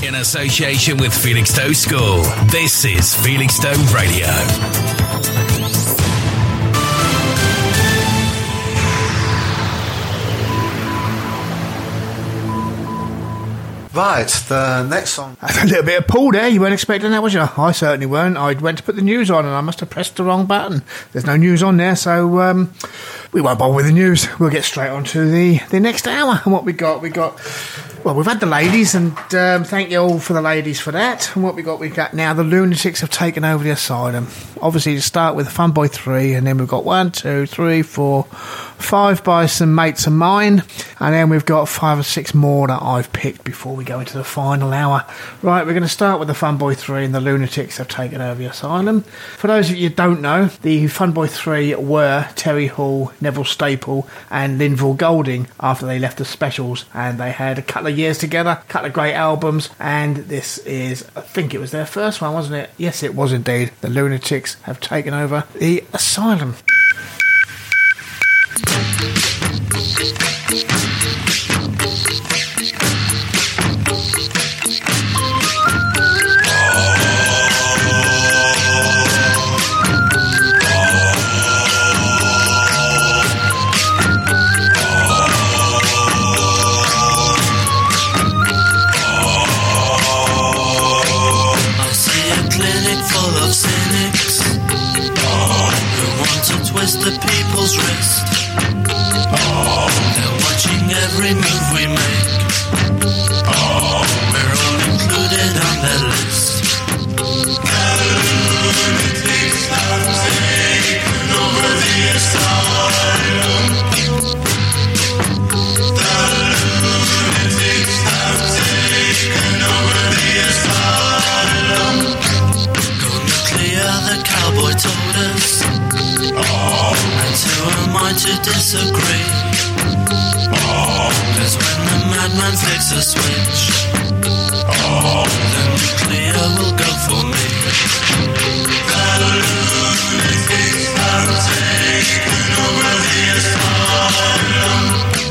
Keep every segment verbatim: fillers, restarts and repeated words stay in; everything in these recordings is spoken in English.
In association with Felixstowe School, this is Felixstowe Radio. Right, the next song. A little bit of Paul there. You weren't expecting that, was you? I certainly weren't. I went to put the news on and I must have pressed the wrong button. There's no news on there, so um, we won't bother with the news. We'll get straight on to the, the next hour. And what we got, we got... Well, we've had the ladies, and um, thank you all for the ladies for that. And what we got, we got now the Lunatics have taken over the asylum. Obviously, to start with Fun Boy three, and then we've got one, two, three, four, five by some mates of mine, and then we've got five or six more that I've picked before we go into the final hour. Right, we're going to start with the Fun Boy three, and the Lunatics have taken over the asylum. For those of you who don't know, the Fun Boy three were Terry Hall, Neville Staple, and Linville Golding after they left the Specials, and they had a couple of years together, a couple of great albums, and this is, I think it was their first one, wasn't it? Yes, it was indeed. The Lunatics have taken over the asylum. The people's wrist. Oh, they're watching every move we make. Oh, we're all included on their list. The lunatics have taken over the asylum. The lunatics have taken over the asylum. Go nuclear, the cowboy told us. Oh, and who am I to disagree? Oh, cause when the madman flicks a switch, oh, the nuclear will go for me. The lunatics have taken over the asylum.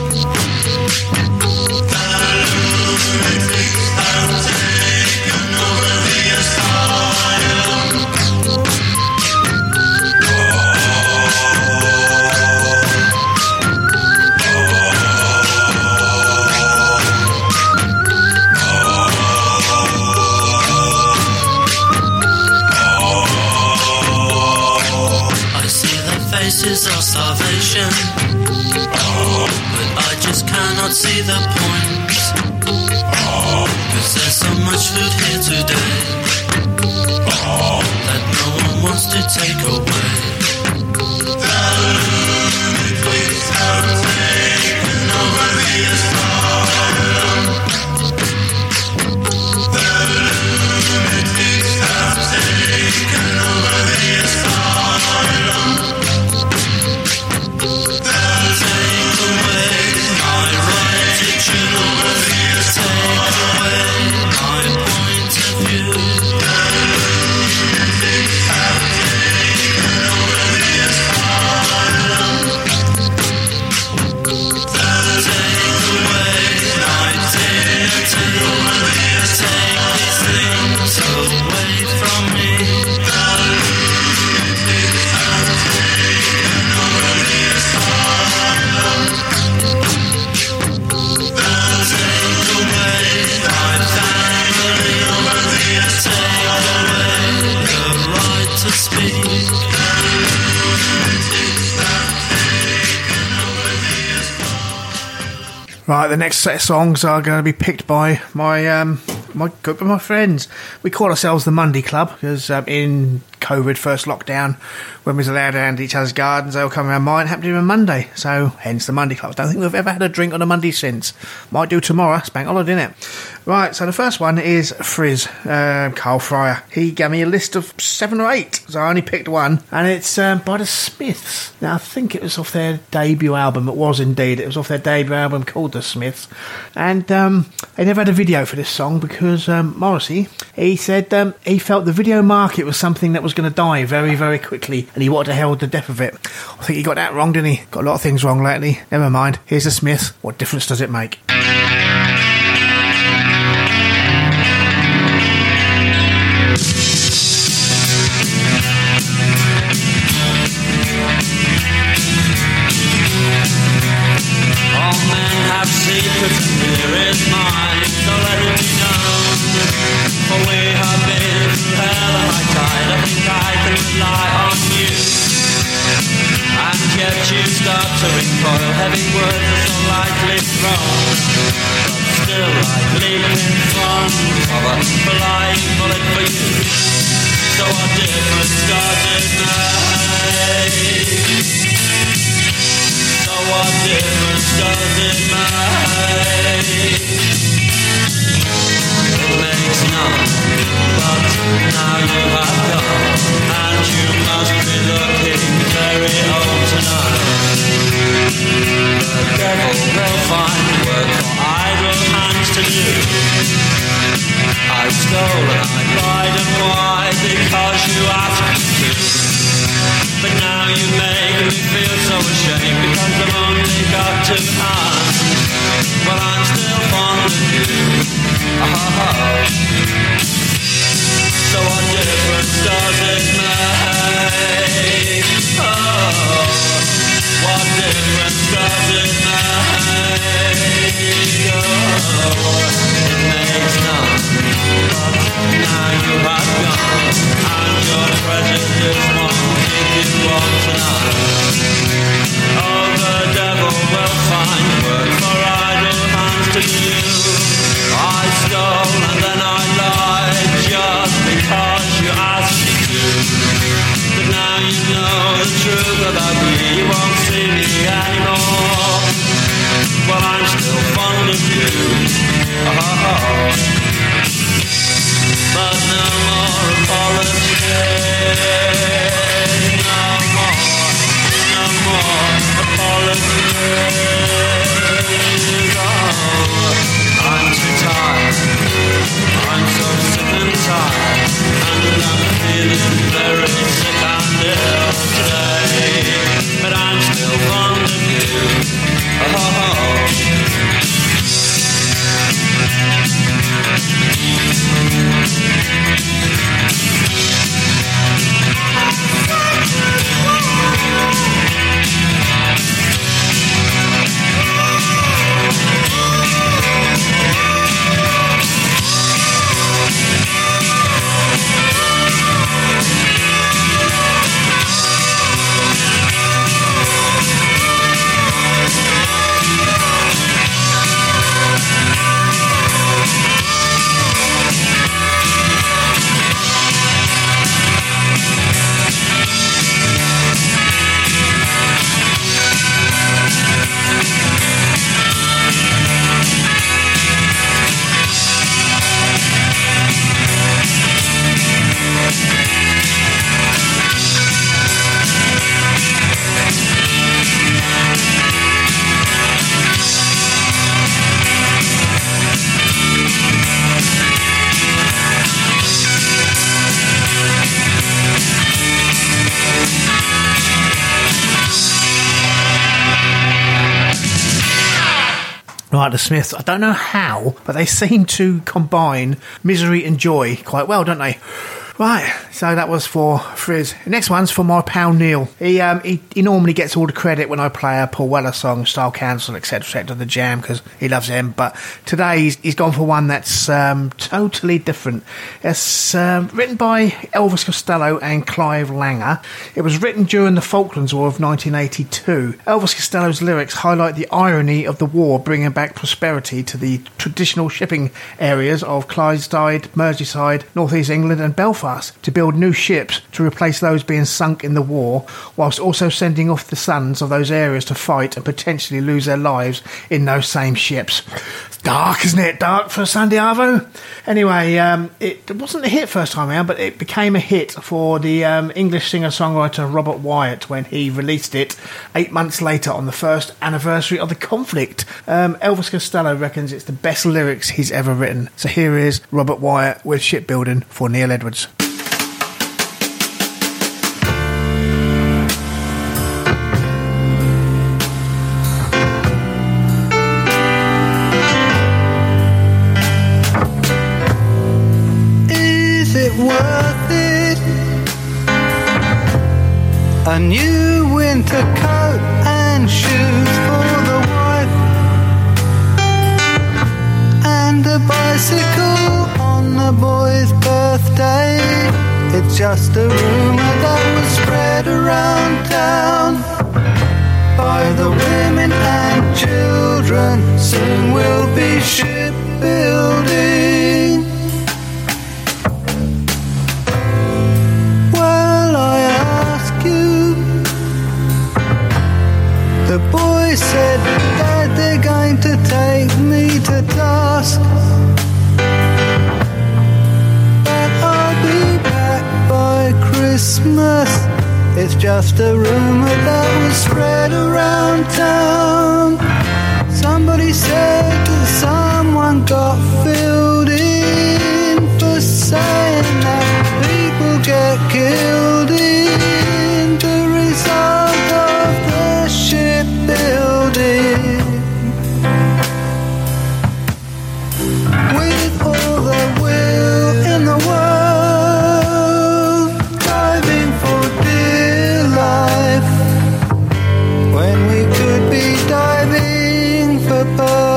The lunatics have taken over the asylum. Faces of starvation, oh, but I just cannot see the point, oh, cause there's so much food here today, oh, that no one wants to take away. The lunatics have taken over the asylum. The lunatics have taken over the asylum. Right, the next set of songs are going to be picked by my um, my group of my friends. We call ourselves the Monday Club because um, in COVID first lockdown, when we was allowed around each other's gardens, they were coming around mine. It happened to be on Monday, so hence the Monday Club. I don't think we've ever had a drink on a Monday since. Might do tomorrow. It's bank holiday, isn't it? Right, so the first one is Frizz, uh, Carl Fryer. He gave me a list of seven or eight, so I only picked one, and it's um, by the Smiths. Now, I think it was off their debut album. It was indeed. It was off their debut album called The Smiths, and um, they never had a video for this song because um, Morrissey, he said um, he felt the video market was something that was going to die very, very quickly, and he wanted to herald the death of it. I think he got that wrong, didn't he? Got a lot of things wrong lately. Never mind. Here's The Smiths. What difference does it make? to recoil, heavy words are so lightly thrown, but still I leap in front of a flying bullet for you. So what difference does it make? So what difference does it make? It makes none, but now you have gone, and you must be looking very old tonight. The devil will find work for idle hands to do. I stole and I lied, and why? Because you asked me to. But now you make me feel so ashamed, because I've only got two hands. But I'm still fond of you. Oh. So what difference does it make? Oh, what difference does it make? Oh, it makes none, but now you have gone, and your prejudice won't keep you on tonight. Oh, the devil will find work for idle hands to do. I stole and then I lied, just because you asked me to. But now you know the truth about me, you won't see me anymore. Well, I'm still fond of you. Oh. But no more apologies. No more, no more apologies. Oh, I'm too tired. I'm so sick and tired, and I'm feeling very sick and ill today. But I'm still fond of you. Oh. Right, the Smiths, I don't know how, but they seem to combine misery and joy quite well, don't they? Right, so that was for Frizz. The next one's for my pal Neil. He um he, he normally gets all the credit when I play a Paul Weller song, Style Council, et cetera, et cetera, The Jam, because he loves him. But today he's, he's gone for one that's um, totally different. It's um, written by Elvis Costello and Clive Langer. It was written during the Falklands War of nineteen eighty-two. Elvis Costello's lyrics highlight the irony of the war bringing back prosperity to the traditional shipping areas of Clydeside, Merseyside, North East England and Belfast, to build new ships to replace those being sunk in the war, whilst also sending off the sons of those areas to fight and potentially lose their lives in those same ships. Dark, isn't it? Dark for Sunday Arvo. Anyway, um, it wasn't a hit first time around, but it became a hit for the um, English singer-songwriter Robert Wyatt when he released it eight months later on the first anniversary of the conflict. Um, Elvis Costello reckons it's the best lyrics he's ever written. So here is Robert Wyatt with Shipbuilding for Neil Edwards. Worth it? A new winter coat and shoes for the wife, and a bicycle on the boy's birthday. It's just a rumour that was spread around town by the women and children. Soon we'll be shipbuilding. Well, I ask you, the boy said that they're going to take me to task, but I'll be back by Christmas. It's just a rumour that was spread around town. Somebody said that someone got filled in for saying that people get killed in the result of the shipbuilding. With all the will in the world, diving for dear life, when we could be diving for birth.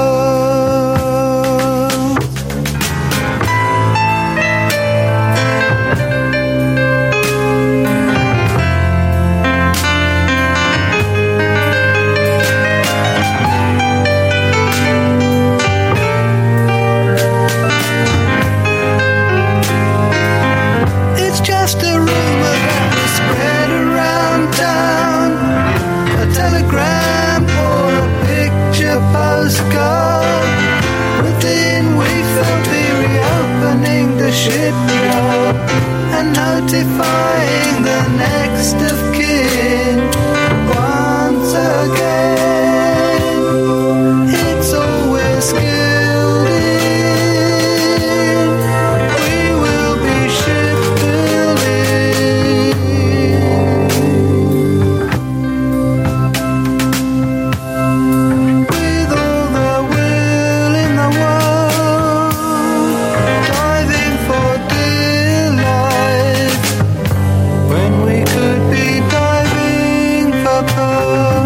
It's just a rumor that was spread around town, a telegram or a picture postcard. Within we felt be reopening the shipyard and notifying the next of kin once again. It's always skilled in. We will be shipbuilding. With all the will in the world, diving for dear life, when we could be diving for pearl.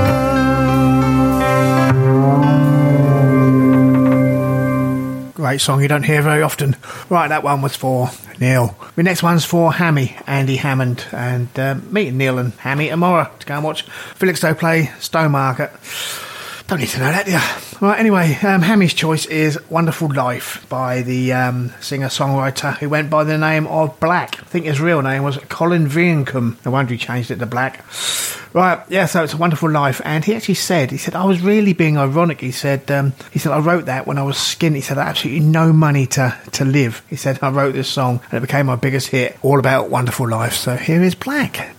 Great song you don't hear very often. Right, that one was for Neil. The next one's for Hammy, Andy Hammond, and um, meeting Neil and Hammy tomorrow to go and watch Felixstowe play Stowmarket. Don't need to know that, do you? Right, anyway, um, Hammy's choice is Wonderful Life by the um, singer-songwriter who went by the name of Black. I think his real name was Colin Viencombe. No wonder he changed it to Black. Right, yeah, so it's A Wonderful Life, and he actually said, he said, I was really being ironic. He said, um, he said, I wrote that when I was skinny. He said, I had absolutely no money to, to live. He said, I wrote this song, and it became my biggest hit, all about Wonderful Life. So here is Black.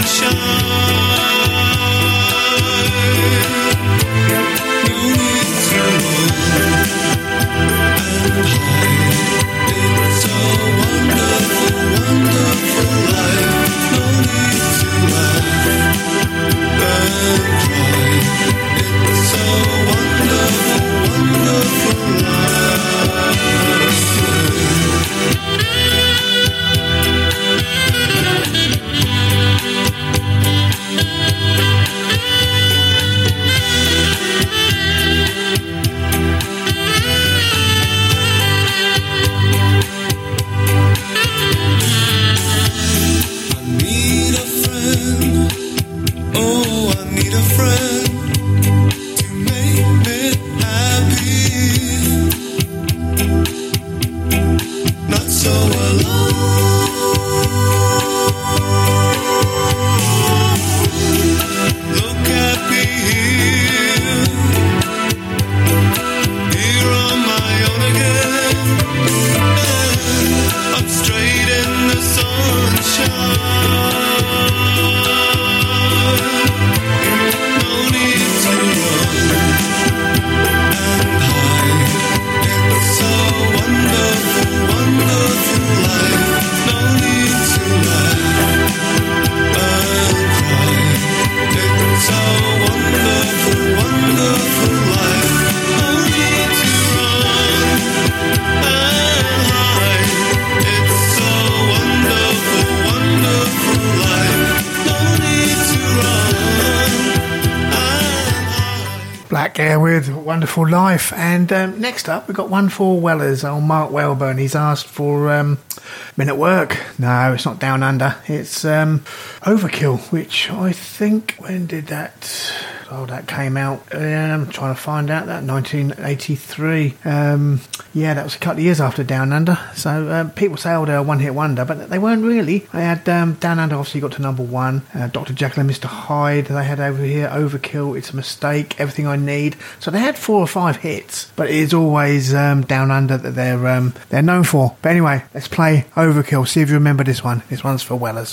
With Wonderful Life. And um, next up we've got one for Wellers, old Mark Welburn. He's asked for um, Men at Work. No, it's not Down Under, it's um, Overkill, which I think, when did that oh that came out? uh, I'm trying to find out. That nineteen eighty-three. Um, yeah, that was a couple of years after Down Under. So um, people say, oh, they're a one hit wonder, but they weren't really. They had um, Down Under obviously got to number one, uh, Doctor Jekyll and Mister Hyde. They had over here Overkill, It's a Mistake, Everything I Need. So they had four or five hits, but it is always um, Down Under that they're um, they're known for. But anyway, let's play Overkill. See if you remember this one. This one's for Wellers.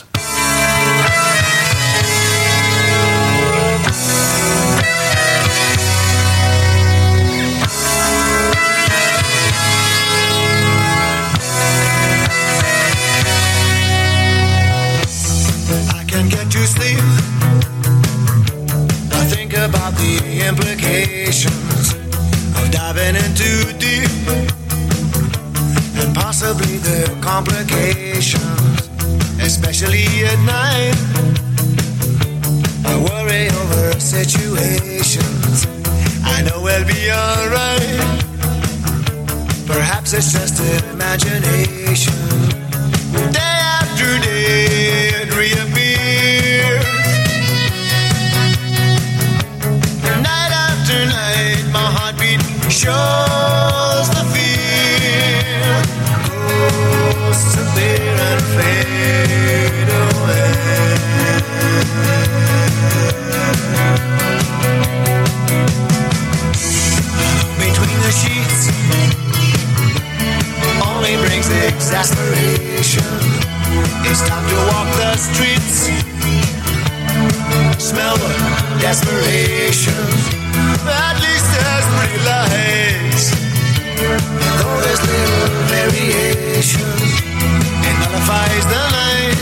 I can get to sleep. I think about the implications of diving in too deep, and possibly the complications, especially at night. I worry over situations I know we'll be alright. Perhaps it's just an imagination. Day after day it reappears. Night after night my heartbeat shows the fear. Ghosts appear and fade away. Between the sheets only brings exasperation. It's time to walk the streets, smell the desperation. At least there's three lights, though there's little variation. It nullifies the night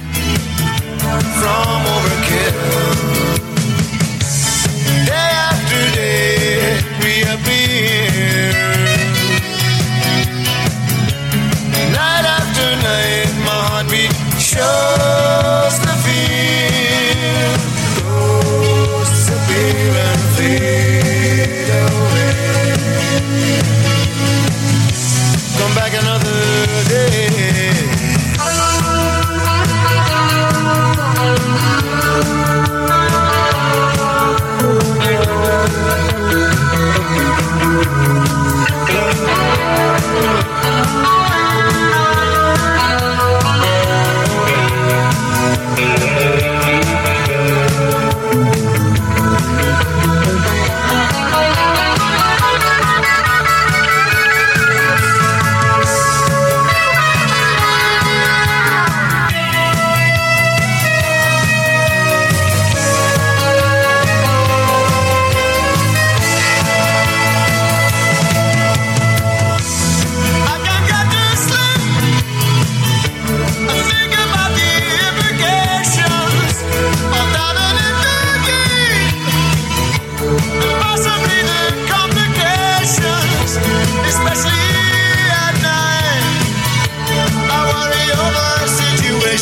from overkill. Day after day it reappears. Night after night my heartbeat shows the fear. Ghosts appear and fade away. Come back another day.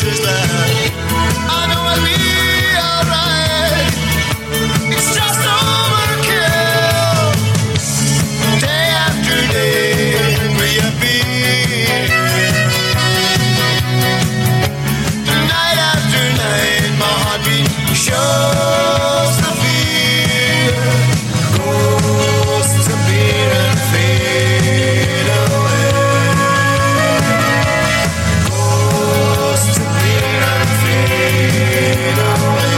is there. I know I'll be alright. It's just overkill. Day after day, we have been. Night after night, my heartbeat shows the fear. Ghosts appear and fade away. Ghosts appear and fade away.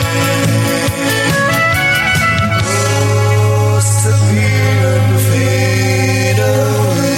Ghosts appear and fade away.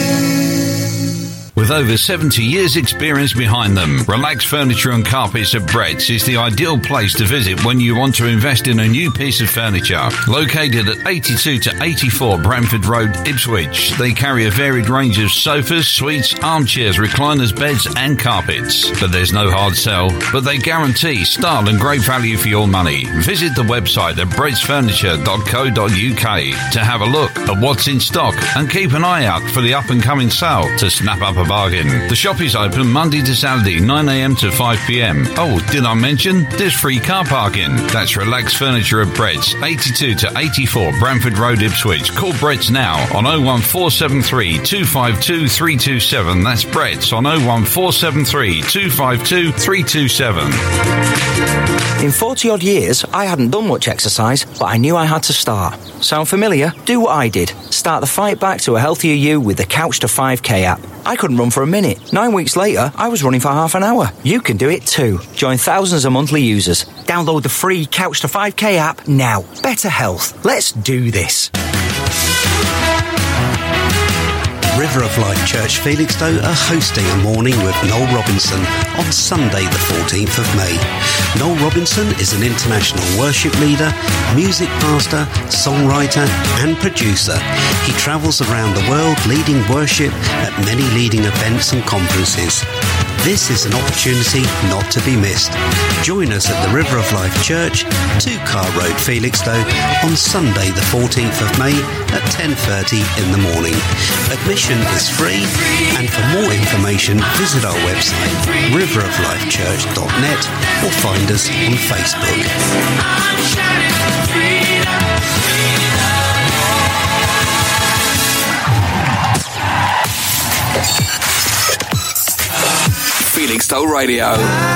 With over seventy years experience behind them, Relax Furniture and Carpets at Brett's is the ideal place to visit when you want to invest in a new piece of furniture. Located at eighty-two to eighty-four Bramford Road, Ipswich, they carry a varied range of sofas, suites, armchairs, recliners, beds and carpets. But there's no hard sell, but they guarantee style and great value for your money. Visit the website at bretts furniture dot co dot uk to have a look at what's in stock and keep an eye out for the up and coming sale to snap up a bargain. The shop is open Monday to Saturday, nine a.m. to five p.m. Oh, did I mention there's free car parking? That's Relax Furniture at Brett's, eighty-two to eighty-four Bramford Road, Ipswich. Call Brett's now on oh one four seven three, two five two, three two seven. That's Brett's on oh one four seven three, two five two, three two seven. In forty odd years, I hadn't done much exercise, but I knew I had to start. Sound familiar? Do what I did. Start the fight back to a healthier you with the Couch to five K app. I couldn't run for a minute. Nine weeks later, I was running for half an hour. You can do it too. Join thousands of monthly users. Download the free Couch to five K app now. Better health. Let's do this. River of Life Church Felixstowe are hosting a morning with Noel Robinson on Sunday the fourteenth of May. Noel Robinson is an international worship leader, music pastor, songwriter and producer. He travels around the world leading worship at many leading events and conferences. This is an opportunity not to be missed. Join us at the River of Life Church, two Car Road, Felixstowe, on Sunday the fourteenth of May at ten thirty in the morning. Admission is free, and for more information visit our website river of life church dot net or find us on Facebook. Felixstowe Radio.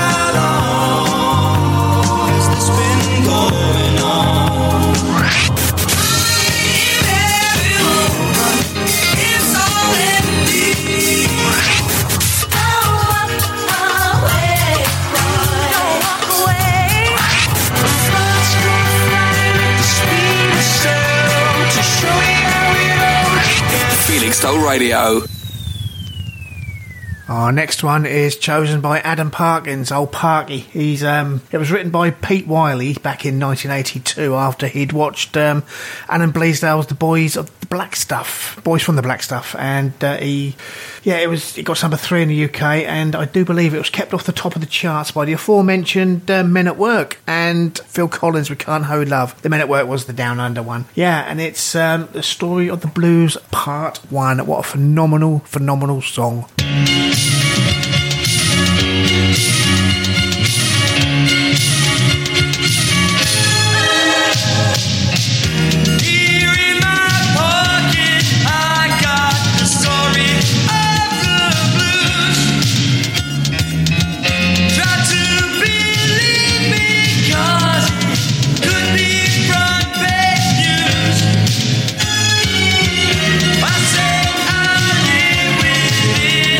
Felixstowe Radio. Our next one is chosen by Adam Parkins, old Parky. He's um, it was written by Pete Wiley back in nineteen eighty-two after he'd watched um, Alan Bleasdale's The Boys of the Black Stuff, Boys from the Black Stuff, and uh, he, yeah, it was it got number three in the U K, and I do believe it was kept off the top of the charts by the aforementioned uh, Men at Work and Phil Collins with Can't Hold Love. The Men at Work was the Down Under one, yeah, and it's um, the Story of the Blues Part One. What a phenomenal, phenomenal song. I said I'll live with it.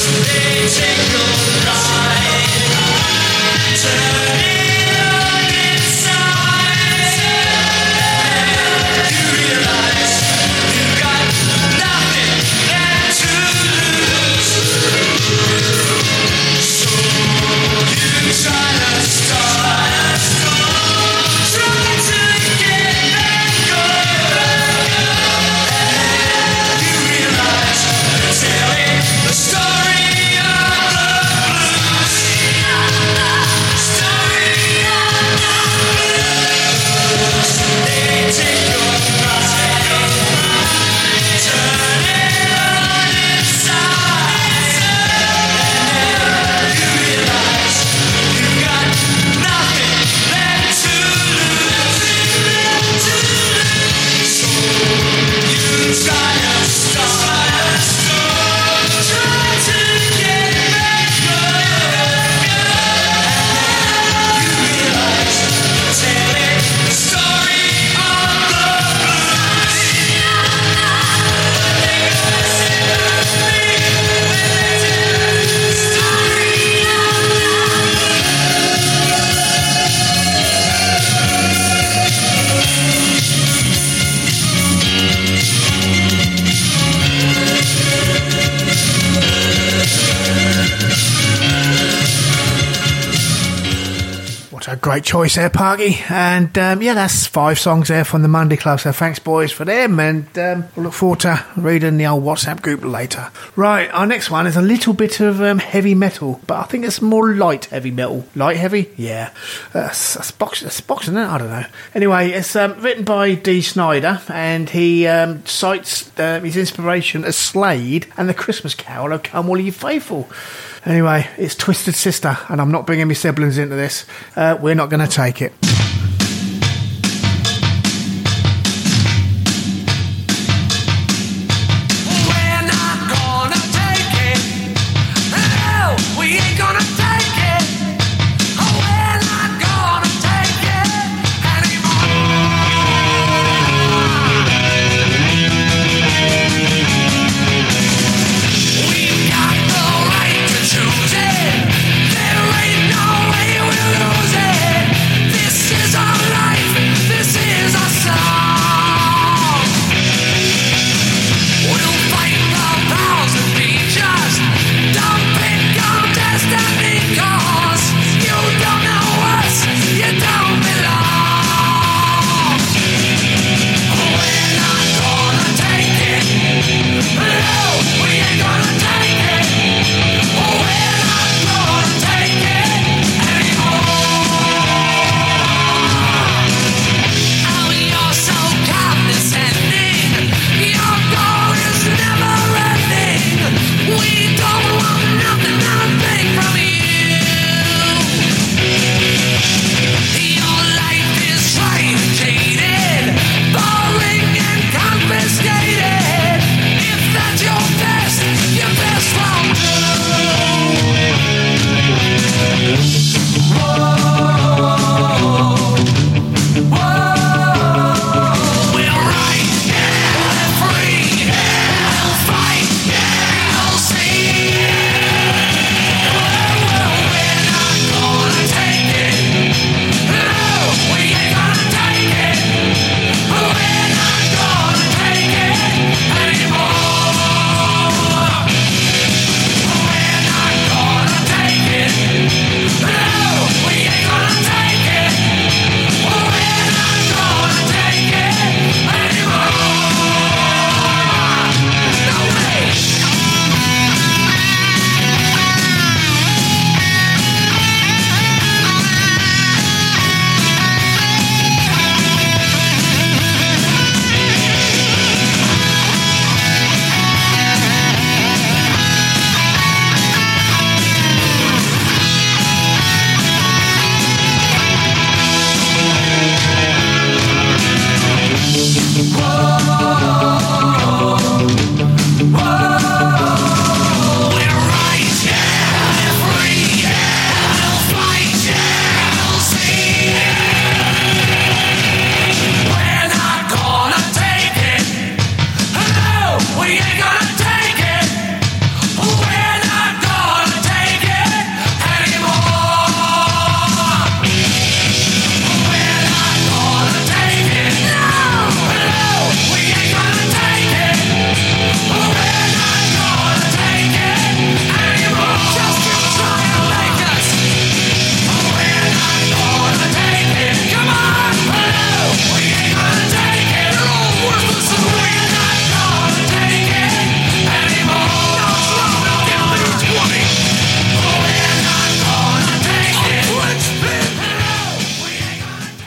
Great choice there, Parky. And um, yeah, that's five songs there from the Monday Club. So thanks, boys, for them. And um, we'll look forward to reading the old WhatsApp group later. Right, our next one is a little bit of um, heavy metal, but I think it's more light heavy metal. Light heavy? Yeah. Uh, it's boxing, it's boxing, isn't it? I don't know. Anyway, it's um, written by Dee Snider, and he um, cites uh, his inspiration as Slade and the Christmas Carol of Come All Ye Faithful. Anyway, it's Twisted Sister, and I'm not bringing my siblings into this. Uh, we're not going to take it. Yeah.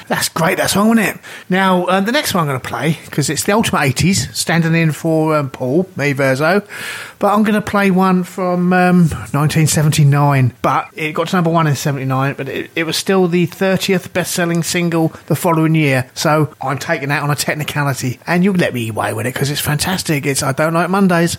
That's great, that song, wasn't it? Now, uh, the next one I'm going to play, because it's the Ultimate eighties, standing in for um, Paul, me, Verzo, but I'm going to play one from um, nineteen seventy-nine, but it got to number one in seventy-nine, but it, it was still the thirtieth best-selling single the following year, so I'm taking that on a technicality, and you'll let me away with it, because it's fantastic. It's I Don't Like Mondays.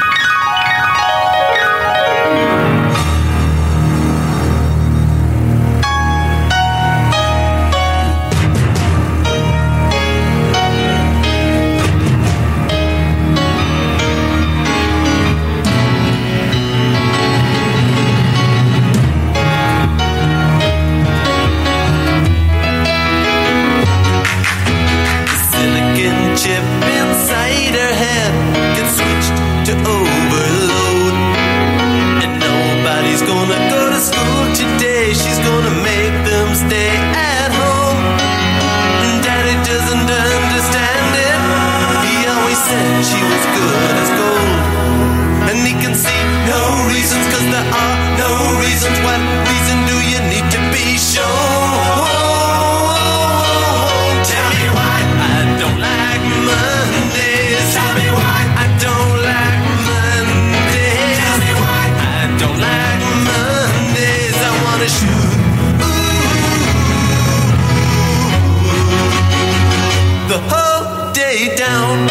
Chip inside her head gets switched to overload, and nobody's gonna go to school today. She's gonna make them stay at home, and Daddy doesn't understand it. He always said she was good as gold, and he can see no reasons, cause there are no reasons. What reason do you need to be shown? Tell me why I don't like Mondays. Tell me why I don't like Mondays. Tell me why I don't like Mondays. I wanna shoot ooh, the whole day down.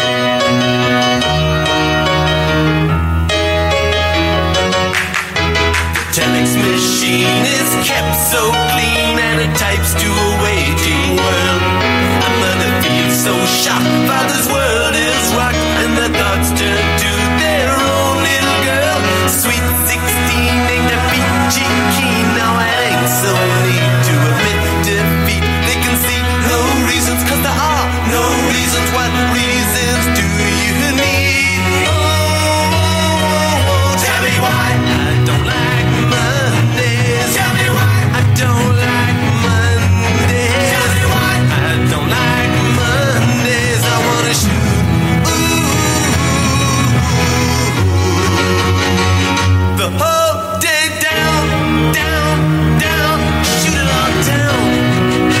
The telex machine is kept so clean, and it types to a waiting world. A mother feels so shocked. Father's world is rocked, and the thoughts turn to their own little girl. Sweet sixteen ain't a peachy keen. Now I ain't so need to admit defeat. They can see no reasons, cause there are no reasons. What reasons do you need? Oh, tell me why I don't like Mondays. Tell me why I don't like Mondays. Tell me why I don't like Mondays. I wanna shoot ooh, the whole day down, down, down. Shoot it all down.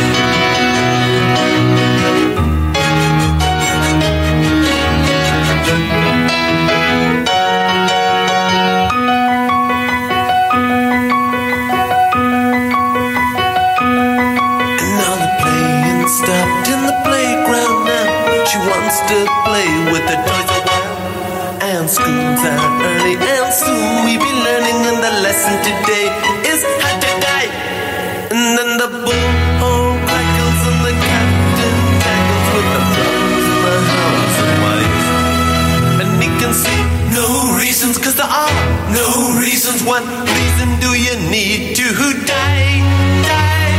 Stopped in the playground now. She wants to play with the toys a while. And school's out early, and soon we be learning. And the lesson today is how to die. And then the bullhorn crackles, and the captain tackles with the flowers and the hounds and wives. And he can see no reasons, cause there are no reasons. What reason do you need to die? Die.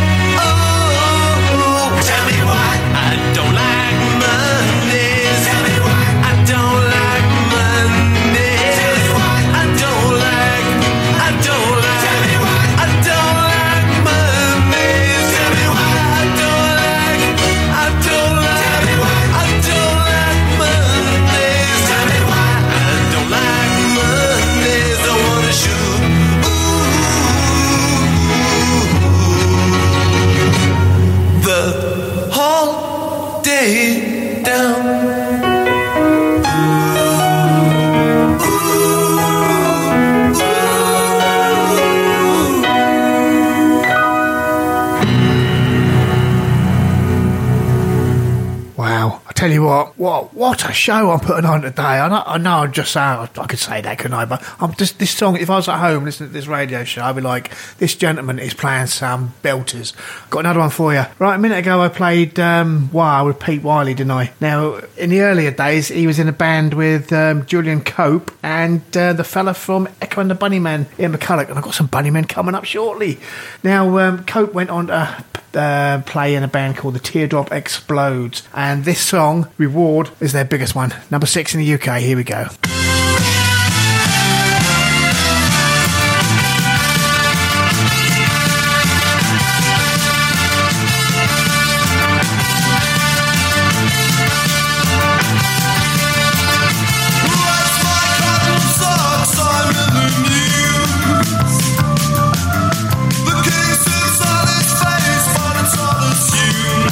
Tell me why I don't like Mondays. Tell me why I don't like Mondays. Tell me why I don't like, I don't like, tell me why I don't like Mondays. Tell me why I don't like, I don't like, tell me why I don't like Mondays. Tell me why I don't like Mondays. I wanna shoot ooh, the whole day down. Wow, I tell you what, what what a show I'm putting on today. I know, I know I'm just saying, I could say that, couldn't I? But I'm just, this song, if I was at home listening to this radio show, I'd be like, this gentleman is playing some belters. Got another one for you. Right, a minute ago I played um, Wow with Pete Wiley, didn't I? Now, in the earlier days, he was in a band with um, Julian Cope and uh, the fella from Echo and the Bunnymen, Ian McCulloch, and I've got some Bunnymen coming up shortly. Now, um, Cope went on to uh, play in a band called The Teardrop Explodes, and this song, Reward, is their biggest one. Number six in the U K. Here we go. The king sits on his face, but it's all assumed.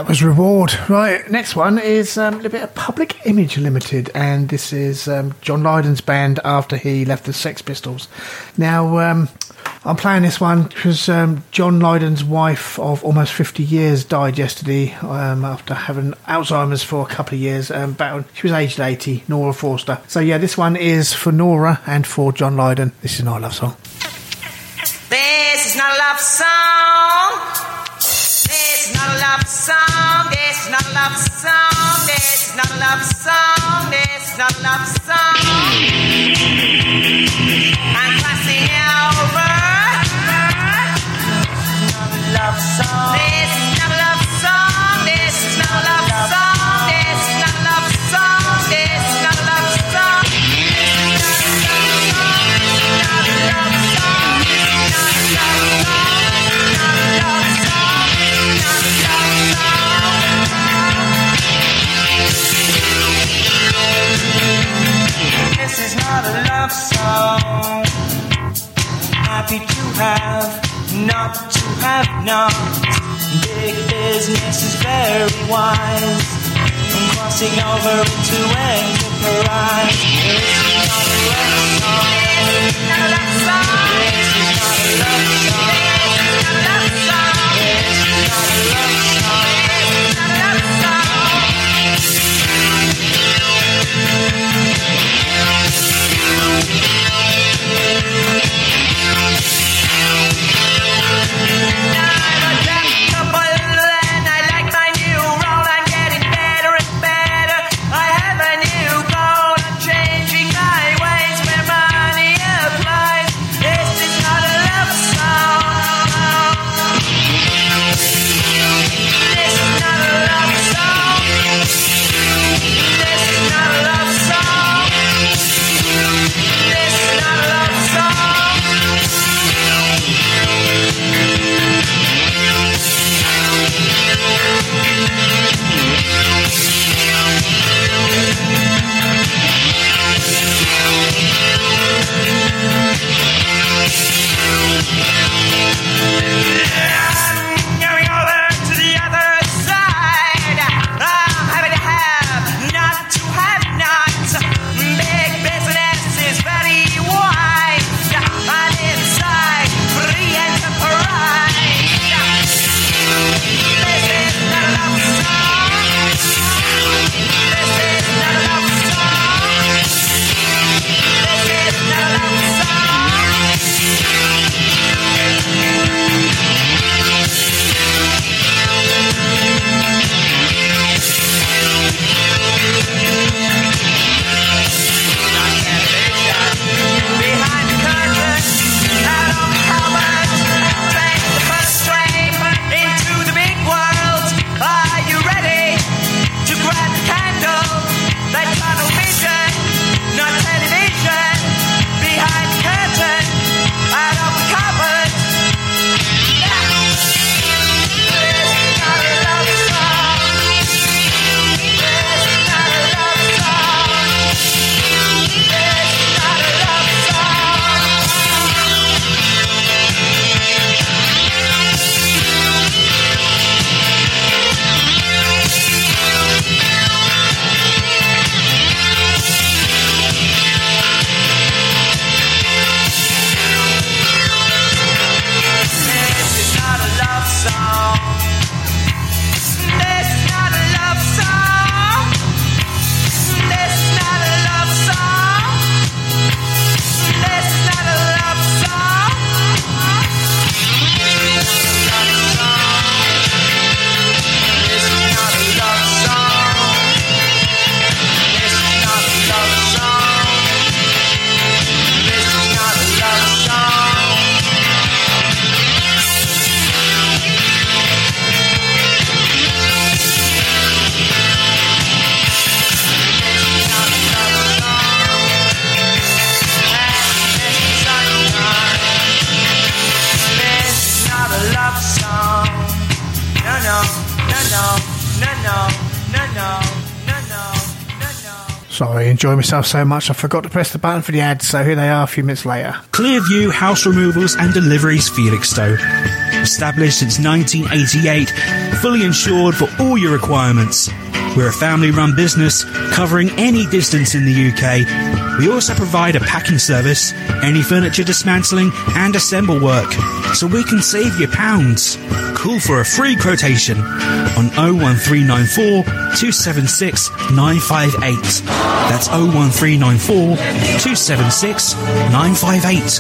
That was Reward. Right, next one is um, a little bit of Public Image Limited, and this is um, John Lydon's band after he left the Sex Pistols. Now, um, I'm playing this one because um, John Lydon's wife of almost fifty years died yesterday um, after having Alzheimer's for a couple of years. Um, battled, she was aged eighty, Nora Forster. So yeah, this one is for Nora and for John Lydon. This is not a love song. This is not a love song. This is not a love song. This is not a love song. This is not a love song. This is not a love song. I'm crossing over. Not a love song. This is not a love song. This is not a love song. This is not a love song. This is not a love song. Not a love song. Not a love song. Not a love song. Not a love song. This is not a love song. Happy to have, not to have not. Big business is very wise. I'm crossing over into enterprise. This is not a love song. This is not a love song. This is not a love song. This is not a love song. This is not a love song. This is not a love song. Sorry, I enjoy myself so much I forgot to press the button for the ads, so here they are a few minutes later. Clearview House Removals and Deliveries Felixstowe. established since nineteen eighty-eight, fully insured for all your requirements. We're a family-run business covering any distance in the U K. We also provide a packing service, any furniture dismantling and assemble work, so we can save you pounds. Call for a free quotation on oh one three nine four, two seven six, nine five eight. That's oh one three nine four, two seven six, nine five eight.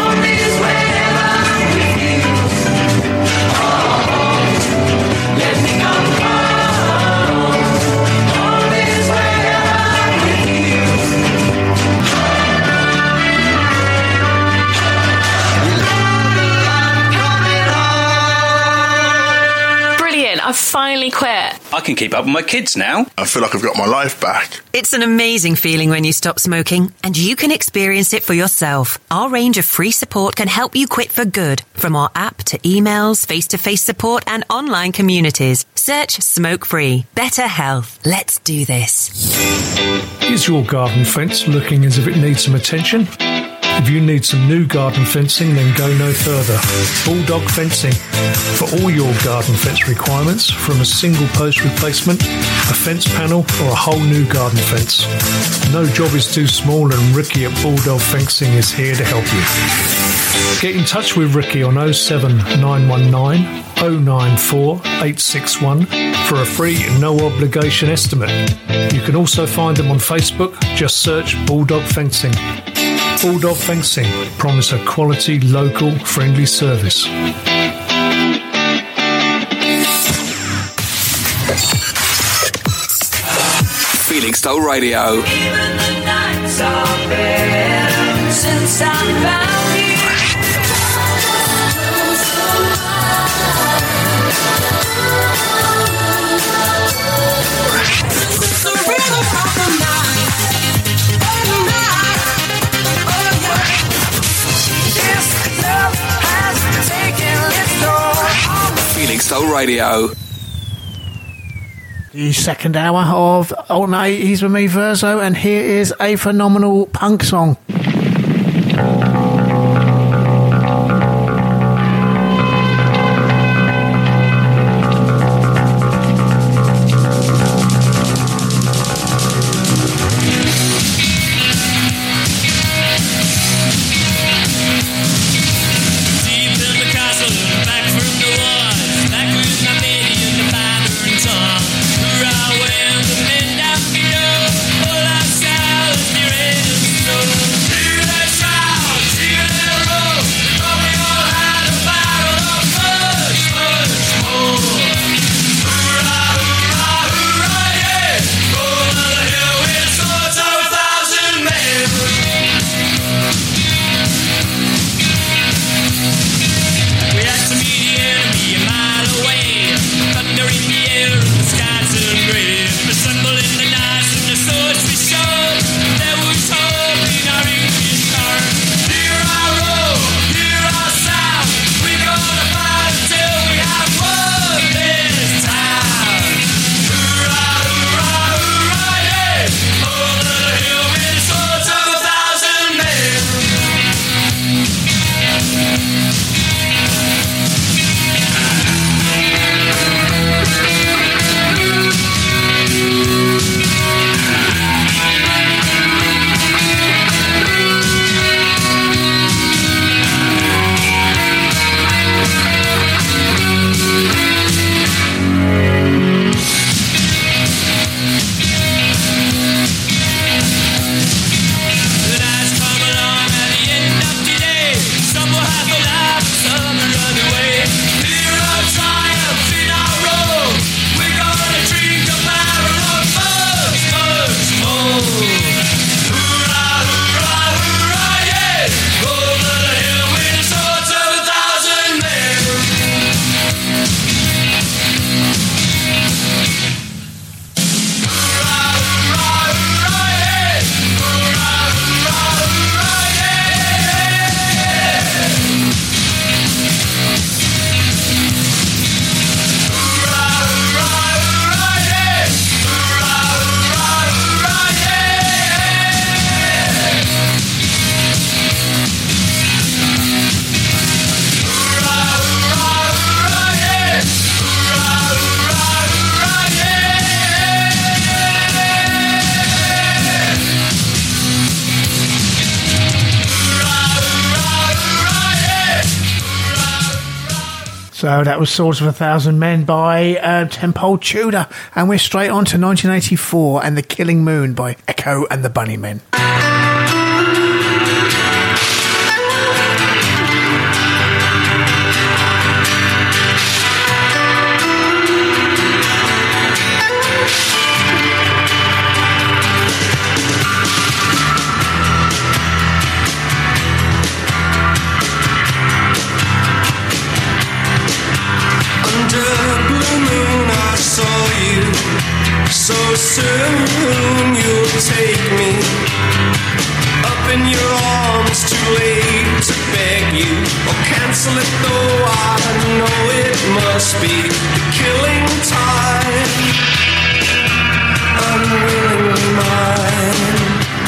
I've finally quit. I can keep up with my kids now. I feel like I've got my life back. It's an amazing feeling when you stop smoking, and you can experience it for yourself. Our range of free support can help you quit for good, from our app to emails, face-to-face support and online communities. Search Smoke Free. Better health. Let's do this. Is your garden fence looking as if it needs some attention? If you need some new garden fencing, then go no further. Bulldog Fencing. For all your garden fence requirements, from a single post replacement, a fence panel, or a whole new garden fence. No job is too small, and Ricky at Bulldog Fencing is here to help you. Get in touch with Ricky on oh seven nine one nine, oh nine four, eight six one for a free no obligation estimate. You can also find them on Facebook. Just search Bulldog Fencing. Bulldog Fencing promise a quality, local, friendly service. Felixstowe Radio. Even the nights are better since I found you. The rhythm of the night, of the night, oh yeah. This love has taken its toll on me. Felixstowe Radio. The second hour of Alternate eighties with me, Verzo, and here is a phenomenal punk song. To the south, So that was Swords of a Thousand Men by uh, Tenpole Tudor, and we're straight on to nineteen eighty-four and The Killing Moon by Echo and the Bunnymen. So soon you'll take me up in your arms, too late to beg you or cancel it, though I know it must be the killing time, unwillingly mine.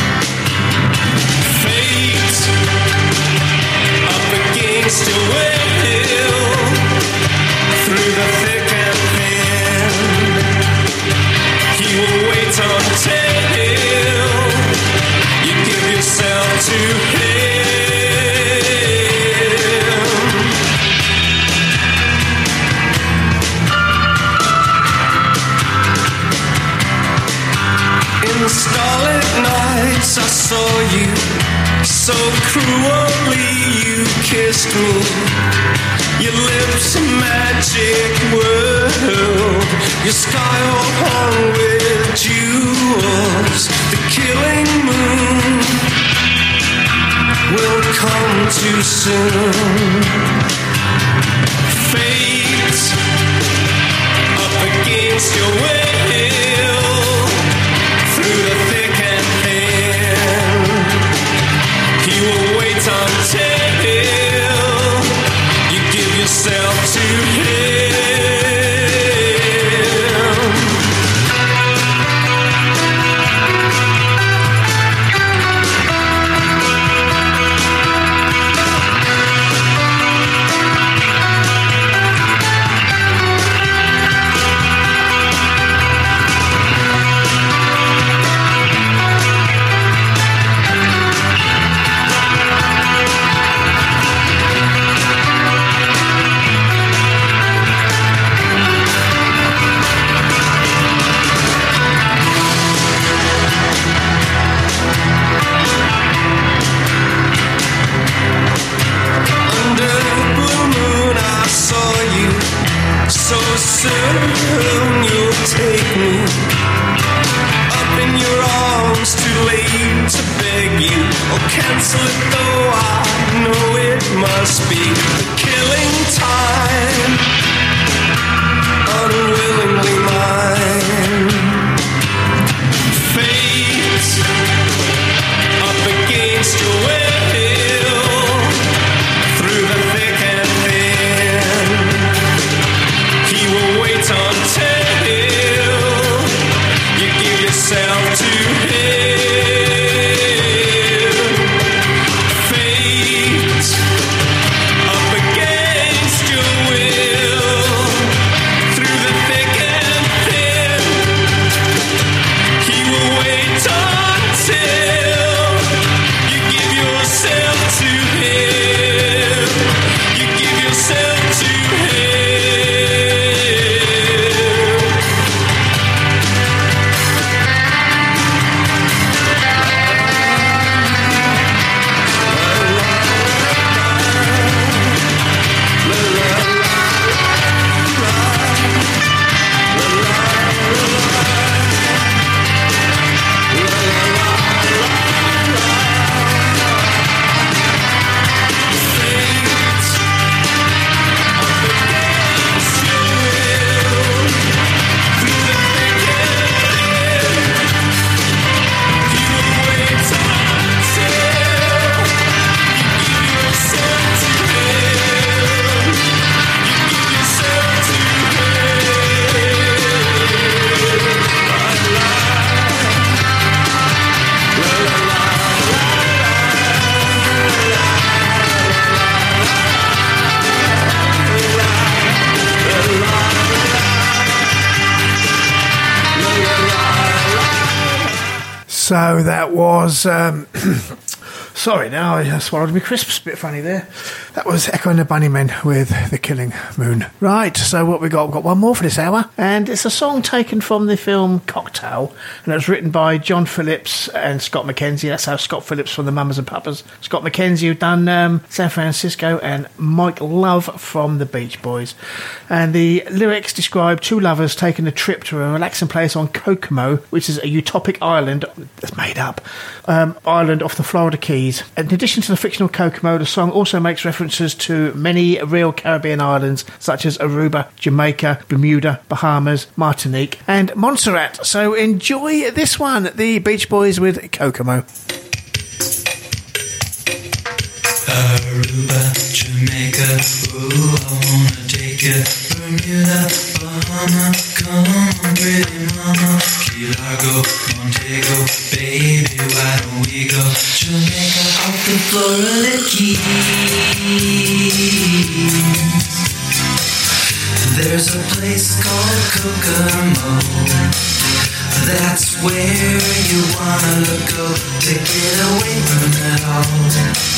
Fate up against your will, through the thick and thin. You will wait until you give yourself to him. In the starlit nights I saw you, so cruelly you kissed me. Your lips a magic world, your sky all hung with jewels. The killing moon will come too soon. Fate up against your will, through the thick and thin. He will wait until yourself to him. So soon you'll take me up in your arms, too late to beg you or cancel it, though I know it must be the killing time, unwillingly mine. Fate up against your will, through the thick and thin. He will wait until you give yourself to him. Fate up against your will, through the thick and thin. He will wait until you give yourself to him. You give yourself to him. So that was um, Sorry, now I swallowed my crisps. Bit funny there. That was Echo and the Bunnymen with The Killing Moon. Right, so what we got? We've got one more for this hour, and it's a song taken from the film Cocktail, and it was written by John Phillips and Scott McKenzie. That's how Scott Phillips from the Mamas and Papas. Scott McKenzie, who'd done um, San Francisco, and Mike Love from the Beach Boys. And the lyrics describe two lovers taking a trip to a relaxing place on Kokomo, which is a utopic island that's made up, um, island off the Florida Keys. In addition to the fictional Kokomo, the song also makes references to many real Caribbean islands such as Aruba, Jamaica, Bermuda, Bahamas, Martinique and Montserrat. So enjoy this one, the Beach Boys with Kokomo. Aruba, Jamaica, ooh, I wanna take you. Bermuda, Bahama, come on, pretty mama. Key Largo, Montego, baby, why don't we go? Jamaica, off the Florida Keys. There's a place called Kokomo. That's where you wanna go to get away from it all.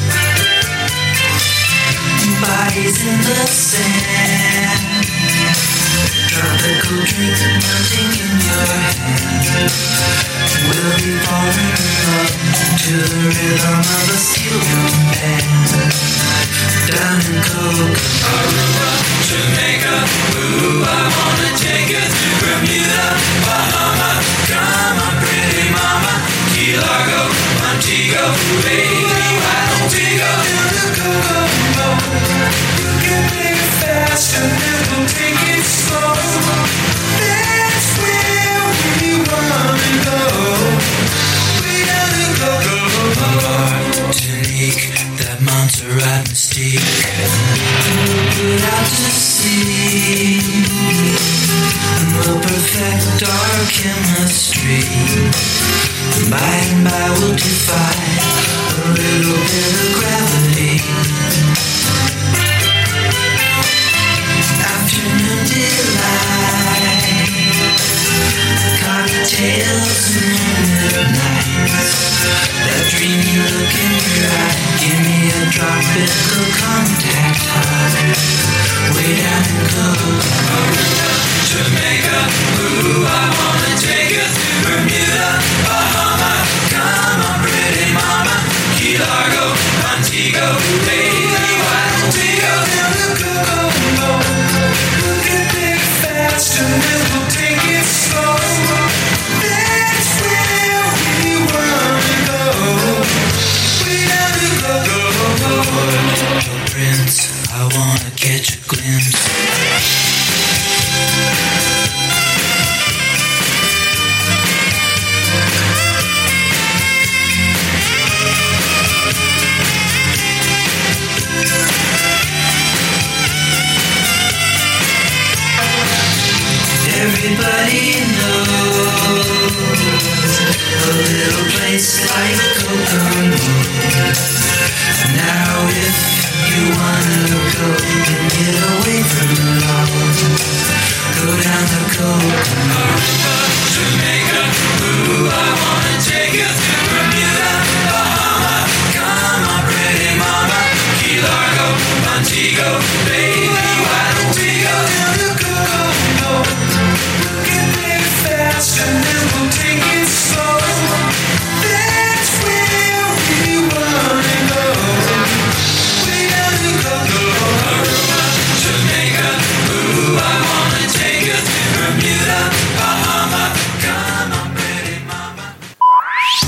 Bodies in the sand, tropical drink melting in your hand. We'll be falling in love to the rhythm of a steel drum band. Down in Kokomo, Aruba, Jamaica, ooh, I wanna take you to Bermuda, Bahama, come on, pretty mama. Key Largo, Montego, baby, why don't we go to Kokomo? We'll get there fast and then we'll take it slow. That's where we wanna go. We gotta go, go, go. Martinique, that Montserrat mystique. We'll put out to sea and we'll perfect our chemistry. By and by we'll defy a little bit of gravity. Afternoon delight, cocktails and moonlit nights. That dreamy look in your eye, give me a tropical contact high. Way down in Kokomo, Jamaica, ooh, I wanna take you to Bermuda, Bahama, come on, pretty mama. Key Largo, Montego, baby, why don't we go down to Kokomo? We'll get there fast and then we'll take